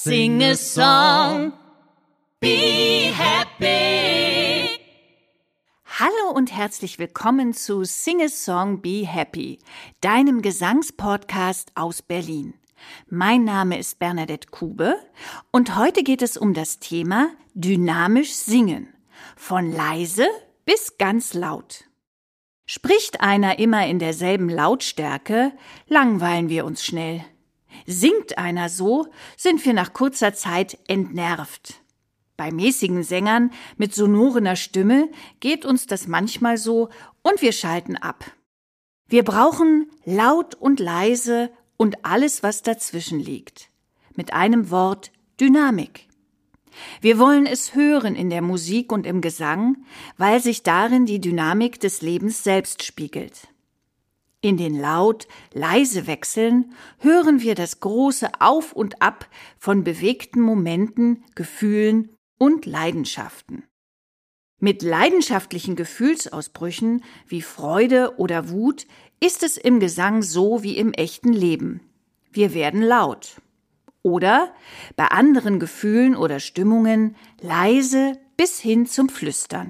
Sing a song, be happy. Hallo und herzlich willkommen zu Sing a Song, Be Happy, deinem Gesangspodcast aus Berlin. Mein Name ist Bernadette Kube und heute geht es um das Thema dynamisch singen, von leise bis ganz laut. Spricht einer immer in derselben Lautstärke, langweilen wir uns schnell. Singt einer so, sind wir nach kurzer Zeit entnervt. Bei mäßigen Sängern mit sonorener Stimme geht uns das manchmal so und wir schalten ab. Wir brauchen laut und leise und alles, was dazwischen liegt. Mit einem Wort Dynamik. Wir wollen es hören in der Musik und im Gesang, weil sich darin die Dynamik des Lebens selbst spiegelt. In den Laut-Leise-Wechseln hören wir das große Auf und Ab von bewegten Momenten, Gefühlen und Leidenschaften. Mit leidenschaftlichen Gefühlsausbrüchen wie Freude oder Wut ist es im Gesang so wie im echten Leben. Wir werden laut. Oder bei anderen Gefühlen oder Stimmungen leise bis hin zum Flüstern.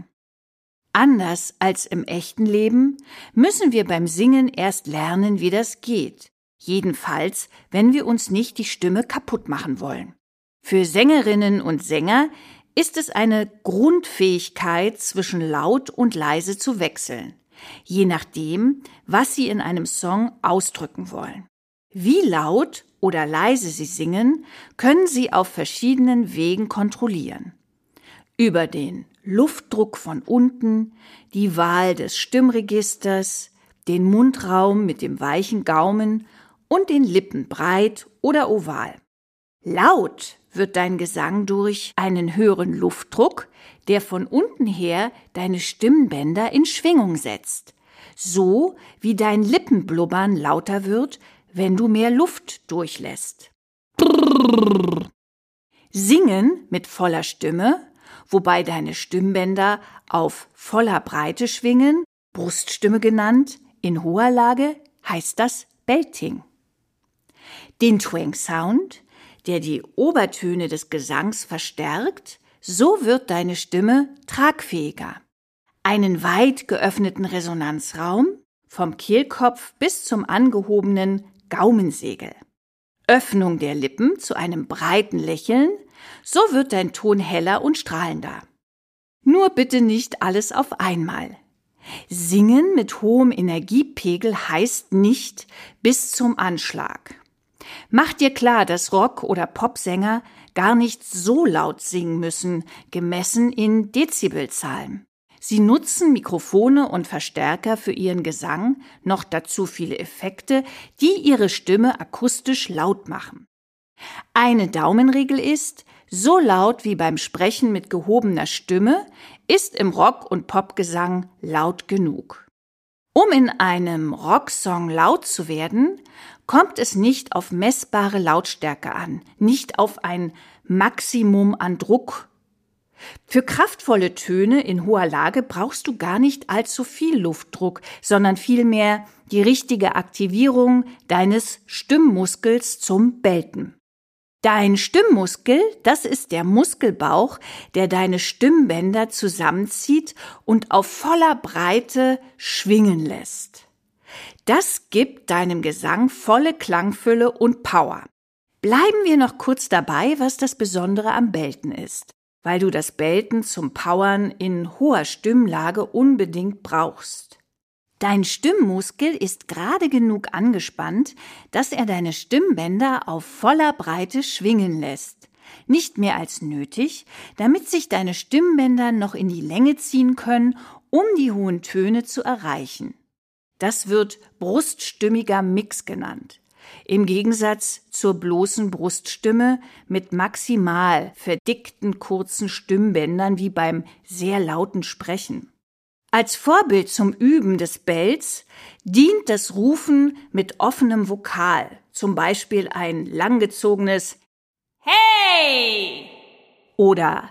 Anders als im echten Leben müssen wir beim Singen erst lernen, wie das geht. Jedenfalls, wenn wir uns nicht die Stimme kaputt machen wollen. Für Sängerinnen und Sänger ist es eine Grundfähigkeit, zwischen laut und leise zu wechseln, je nachdem, was sie in einem Song ausdrücken wollen. Wie laut oder leise sie singen, können sie auf verschiedenen Wegen kontrollieren. Über den Luftdruck von unten, die Wahl des Stimmregisters, den Mundraum mit dem weichen Gaumen und den Lippen breit oder oval. Laut wird dein Gesang durch einen höheren Luftdruck, der von unten her deine Stimmbänder in Schwingung setzt, so wie dein Lippenblubbern lauter wird, wenn du mehr Luft durchlässt. Singen mit voller Stimme, wobei deine Stimmbänder auf voller Breite schwingen, Bruststimme genannt, in hoher Lage heißt das Belting. Den Twang-Sound, der die Obertöne des Gesangs verstärkt, so wird deine Stimme tragfähiger. Einen weit geöffneten Resonanzraum, vom Kehlkopf bis zum angehobenen Gaumensegel. Öffnung der Lippen zu einem breiten Lächeln, so wird dein Ton heller und strahlender. Nur bitte nicht alles auf einmal. Singen mit hohem Energiepegel heißt nicht bis zum Anschlag. Mach dir klar, dass Rock- oder Popsänger gar nicht so laut singen müssen, gemessen in Dezibelzahlen. Sie nutzen Mikrofone und Verstärker für ihren Gesang, noch dazu viele Effekte, die ihre Stimme akustisch laut machen. Eine Daumenregel ist, so laut wie beim Sprechen mit gehobener Stimme ist im Rock- und Popgesang laut genug. Um in einem Rocksong laut zu werden, kommt es nicht auf messbare Lautstärke an, nicht auf ein Maximum an Druck. Für kraftvolle Töne in hoher Lage brauchst du gar nicht allzu viel Luftdruck, sondern vielmehr die richtige Aktivierung deines Stimmmuskels zum Belten. Dein Stimmmuskel, das ist der Muskelbauch, der deine Stimmbänder zusammenzieht und auf voller Breite schwingen lässt. Das gibt deinem Gesang volle Klangfülle und Power. Bleiben wir noch kurz dabei, was das Besondere am Belten ist, weil du das Belten zum Powern in hoher Stimmlage unbedingt brauchst. Dein Stimmmuskel ist gerade genug angespannt, dass er deine Stimmbänder auf voller Breite schwingen lässt. Nicht mehr als nötig, damit sich deine Stimmbänder noch in die Länge ziehen können, um die hohen Töne zu erreichen. Das wird bruststimmiger Mix genannt. Im Gegensatz zur bloßen Bruststimme mit maximal verdickten kurzen Stimmbändern wie beim sehr lauten Sprechen. Als Vorbild zum Üben des Bells dient das Rufen mit offenem Vokal, zum Beispiel ein langgezogenes Hey oder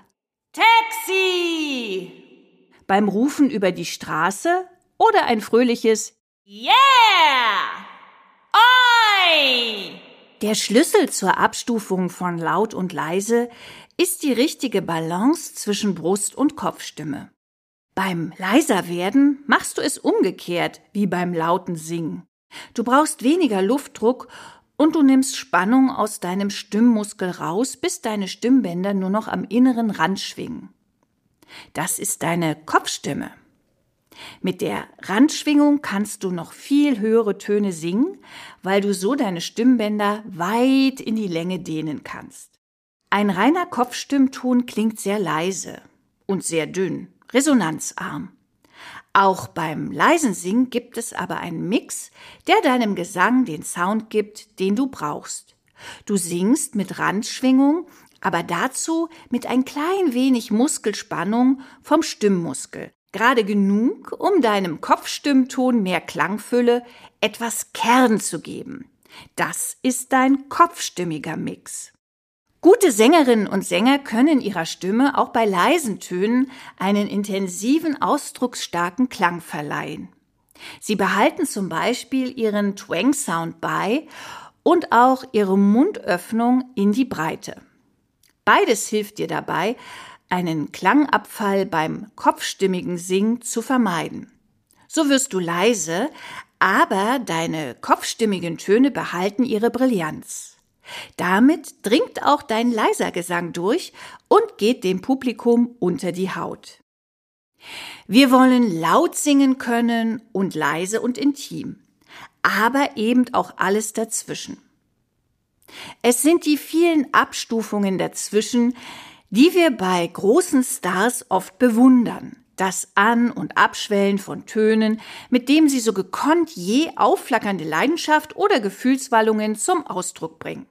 Taxi beim Rufen über die Straße oder ein fröhliches Yeah! Oi! Der Schlüssel zur Abstufung von laut und leise ist die richtige Balance zwischen Brust- und Kopfstimme. Beim Leiserwerden machst du es umgekehrt wie beim lauten Singen. Du brauchst weniger Luftdruck und du nimmst Spannung aus deinem Stimmmuskel raus, bis deine Stimmbänder nur noch am inneren Rand schwingen. Das ist deine Kopfstimme. Mit der Randschwingung kannst du noch viel höhere Töne singen, weil du so deine Stimmbänder weit in die Länge dehnen kannst. Ein reiner Kopfstimmton klingt sehr leise und sehr dünn, resonanzarm. Auch beim leisen Singen gibt es aber einen Mix, der deinem Gesang den Sound gibt, den du brauchst. Du singst mit Randschwingung, aber dazu mit ein klein wenig Muskelspannung vom Stimmmuskel. Gerade genug, um deinem Kopfstimmton mehr Klangfülle, etwas Kern zu geben. Das ist dein kopfstimmiger Mix. Gute Sängerinnen und Sänger können ihrer Stimme auch bei leisen Tönen einen intensiven, ausdrucksstarken Klang verleihen. Sie behalten zum Beispiel ihren Twang-Sound bei und auch ihre Mundöffnung in die Breite. Beides hilft dir dabei, einen Klangabfall beim kopfstimmigen Singen zu vermeiden. So wirst du leise, aber deine kopfstimmigen Töne behalten ihre Brillanz. Damit dringt auch dein leiser Gesang durch und geht dem Publikum unter die Haut. Wir wollen laut singen können und leise und intim, aber eben auch alles dazwischen. Es sind die vielen Abstufungen dazwischen, die wir bei großen Stars oft bewundern. Das An- und Abschwellen von Tönen, mit dem sie so gekonnt je aufflackernde Leidenschaft oder Gefühlswallungen zum Ausdruck bringen.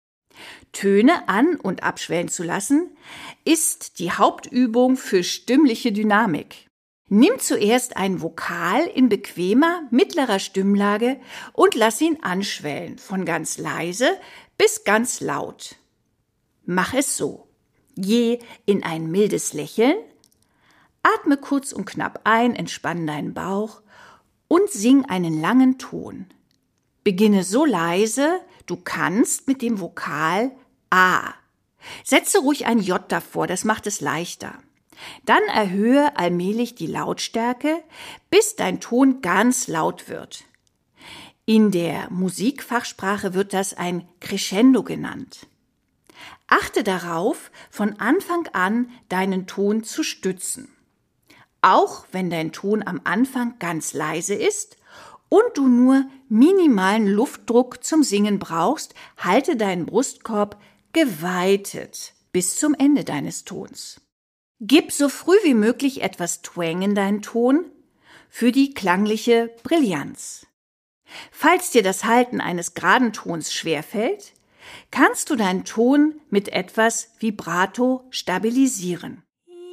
Töne an- und abschwellen zu lassen, ist die Hauptübung für stimmliche Dynamik. Nimm zuerst ein Vokal in bequemer, mittlerer Stimmlage und lass ihn anschwellen, von ganz leise bis ganz laut. Mach es so. Je in ein mildes Lächeln, atme kurz und knapp ein, entspann deinen Bauch und sing einen langen Ton. Beginne so leise, du kannst mit dem Vokal A. Setze ruhig ein J davor, das macht es leichter. Dann erhöhe allmählich die Lautstärke, bis dein Ton ganz laut wird. In der Musikfachsprache wird das ein Crescendo genannt. Achte darauf, von Anfang an deinen Ton zu stützen. Auch wenn dein Ton am Anfang ganz leise ist und du nur minimalen Luftdruck zum Singen brauchst, halte deinen Brustkorb geweitet bis zum Ende deines Tons. Gib so früh wie möglich etwas Twang in deinen Ton für die klangliche Brillanz. Falls dir das Halten eines geraden Tons schwerfällt, kannst du deinen Ton mit etwas Vibrato stabilisieren.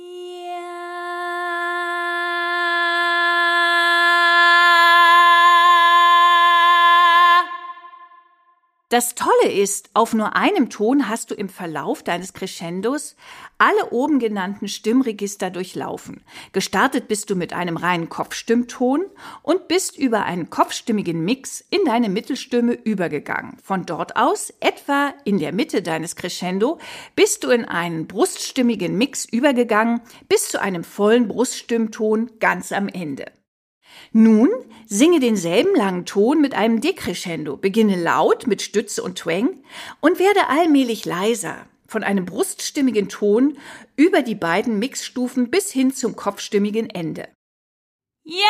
Das Tolle ist, auf nur einem Ton hast du im Verlauf deines Crescendos alle oben genannten Stimmregister durchlaufen. Gestartet bist du mit einem reinen Kopfstimmton und bist über einen kopfstimmigen Mix in deine Mittelstimme übergegangen. Von dort aus, etwa in der Mitte deines Crescendo, bist du in einen bruststimmigen Mix übergegangen, bis zu einem vollen Bruststimmton ganz am Ende. Nun singe denselben langen Ton mit einem Decrescendo, beginne laut mit Stütze und Twang und werde allmählich leiser, von einem bruststimmigen Ton über die beiden Mixstufen bis hin zum kopfstimmigen Ende. Ja!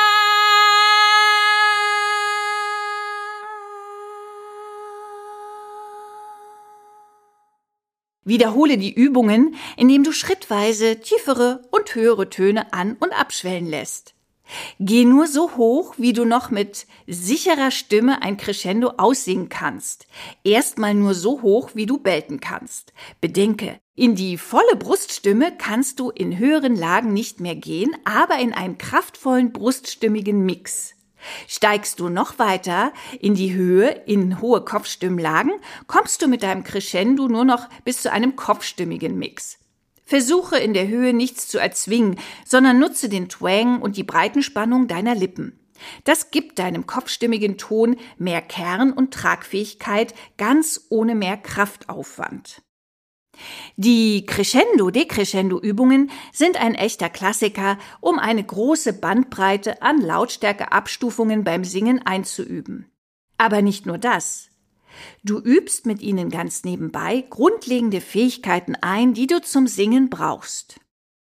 Wiederhole die Übungen, indem du schrittweise tiefere und höhere Töne an- und abschwellen lässt. Geh nur so hoch, wie du noch mit sicherer Stimme ein Crescendo aussingen kannst. Erstmal nur so hoch, wie du belten kannst. Bedenke, in die volle Bruststimme kannst du in höheren Lagen nicht mehr gehen, aber in einen kraftvollen bruststimmigen Mix. Steigst du noch weiter in die Höhe, in hohe Kopfstimmlagen, kommst du mit deinem Crescendo nur noch bis zu einem kopfstimmigen Mix. Versuche in der Höhe nichts zu erzwingen, sondern nutze den Twang und die Breitenspannung deiner Lippen. Das gibt deinem kopfstimmigen Ton mehr Kern und Tragfähigkeit, ganz ohne mehr Kraftaufwand. Die Crescendo-Decrescendo-Übungen sind ein echter Klassiker, um eine große Bandbreite an Lautstärkeabstufungen beim Singen einzuüben. Aber nicht nur das. Du übst mit ihnen ganz nebenbei grundlegende Fähigkeiten ein, die du zum Singen brauchst.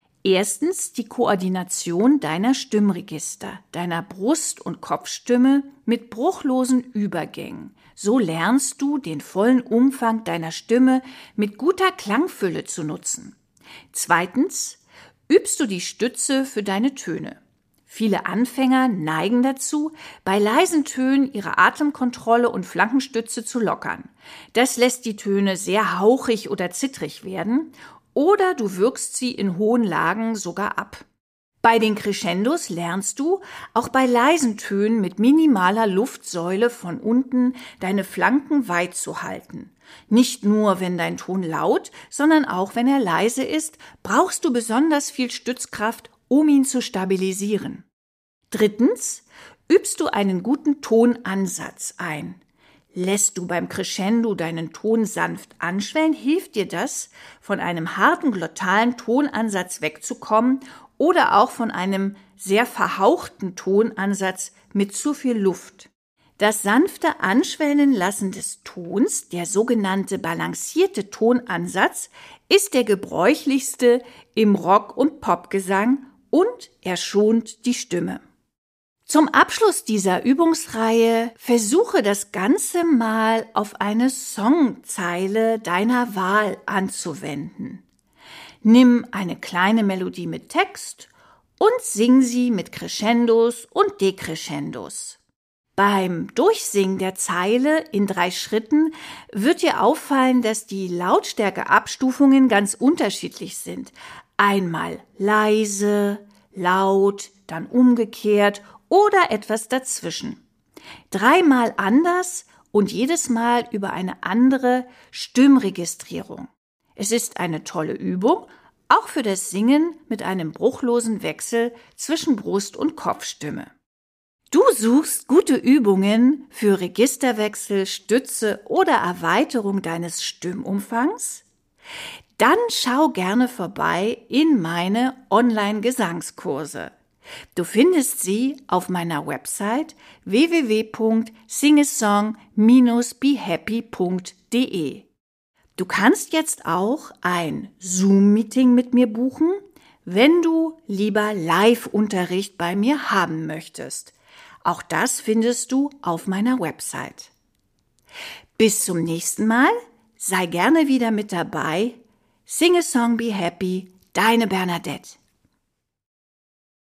Erstens die Koordination deiner Stimmregister, deiner Brust- und Kopfstimme mit bruchlosen Übergängen. So lernst du, den vollen Umfang deiner Stimme mit guter Klangfülle zu nutzen. Zweitens übst du die Stütze für deine Töne. Viele Anfänger neigen dazu, bei leisen Tönen ihre Atemkontrolle und Flankenstütze zu lockern. Das lässt die Töne sehr hauchig oder zittrig werden, oder du wirkst sie in hohen Lagen sogar ab. Bei den Crescendos lernst du, auch bei leisen Tönen mit minimaler Luftsäule von unten deine Flanken weit zu halten. Nicht nur, wenn dein Ton laut, sondern auch, wenn er leise ist, brauchst du besonders viel Stützkraft, um ihn zu stabilisieren. Drittens übst du einen guten Tonansatz ein. Lässt du beim Crescendo deinen Ton sanft anschwellen, hilft dir das, von einem harten glottalen Tonansatz wegzukommen oder auch von einem sehr verhauchten Tonansatz mit zu viel Luft. Das sanfte Anschwellen lassen des Tons, der sogenannte balancierte Tonansatz, ist der gebräuchlichste im Rock- und Popgesang und er schont die Stimme. Zum Abschluss dieser Übungsreihe versuche das Ganze mal auf eine Songzeile deiner Wahl anzuwenden. Nimm eine kleine Melodie mit Text und sing sie mit Crescendos und Decrescendos. Beim Durchsingen der Zeile in 3 Schritten wird dir auffallen, dass die Lautstärkeabstufungen ganz unterschiedlich sind. Einmal leise, laut, dann umgekehrt oder etwas dazwischen. 3-mal anders und jedes Mal über eine andere Stimmregistrierung. Es ist eine tolle Übung, auch für das Singen mit einem bruchlosen Wechsel zwischen Brust- und Kopfstimme. Du suchst gute Übungen für Registerwechsel, Stütze oder Erweiterung deines Stimmumfangs? Dann schau gerne vorbei in meine Online-Gesangskurse. Du findest sie auf meiner Website www.singesong-behappy.de. Du kannst jetzt auch ein Zoom-Meeting mit mir buchen, wenn du lieber Live-Unterricht bei mir haben möchtest. Auch das findest du auf meiner Website. Bis zum nächsten Mal, sei gerne wieder mit dabei. Sing a Song, Be Happy, deine Bernadette.